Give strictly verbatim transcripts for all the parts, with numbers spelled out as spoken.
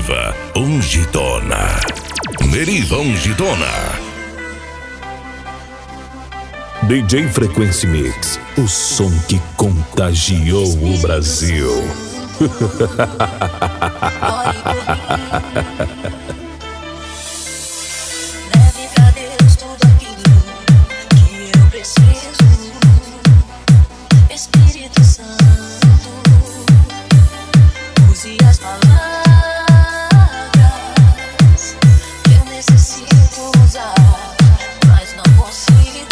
Meriva Ungidona. Meriva Ungidona. D J Frequency Mix, o som que contagiou o Brasil. Leve pra Deus tudo aquilo que eu preciso. Espírito Santo, use as palavras que eu necessito usar, mas não consigo.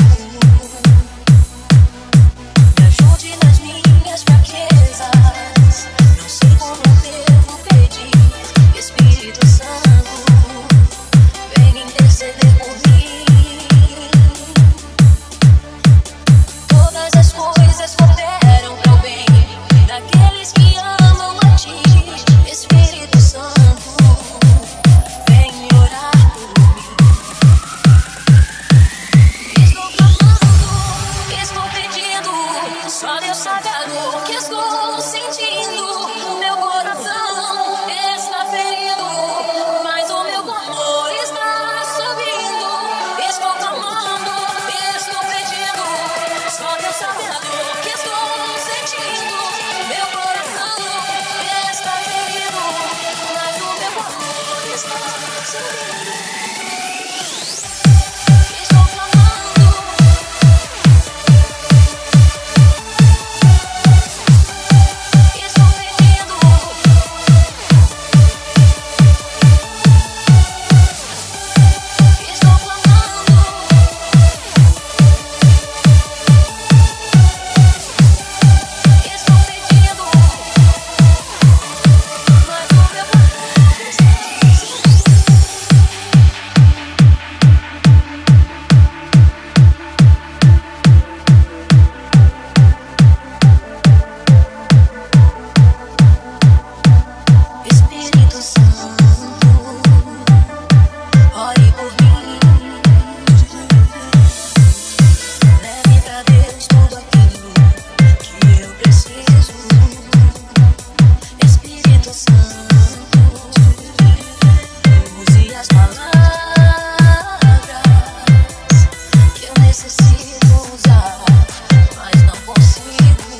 Me ajude nas minhas fraquezas, não sei como devo pedir. Espírito Santo, vem interceder por mim. Todas as coisas cooperam para o bem daqueles que amam a ti. Espírito Santo, vem orar por mim. Estou clamando, estou pedindo, só Deus sabe a dor que estou sentindo. Meu coração está ferido, mas o meu clamor está subindo. Estou clamando, estou pedindo, só Deus sabe a dor que estou sentindo. Meu coração está ferido, mas o meu clamor está subindo. Estou clamando, estou pedindo, estou clamando, estou pedindo, mas o meu clamor está Espírito Santo, ore por mim. Leve pra Deus tudo aquilo que eu preciso. Espírito Santo, use as palavras que eu necessito usar, mas não consigo.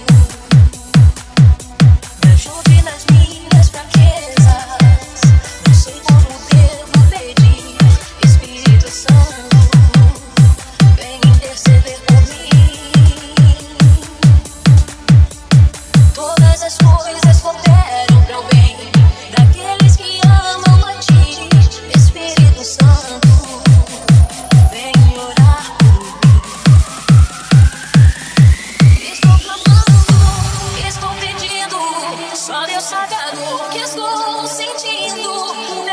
Me ajude nas minhas fraquezas, não sei como devo pedir. Espírito Santo, vem interceder por mim. Todas as coisas cooperam para o bem daqueles que amam a ti. Espírito Santo, vem orar por mim. Estou clamando, estou pedindo, só Deus sabe a dor que estou sentindo.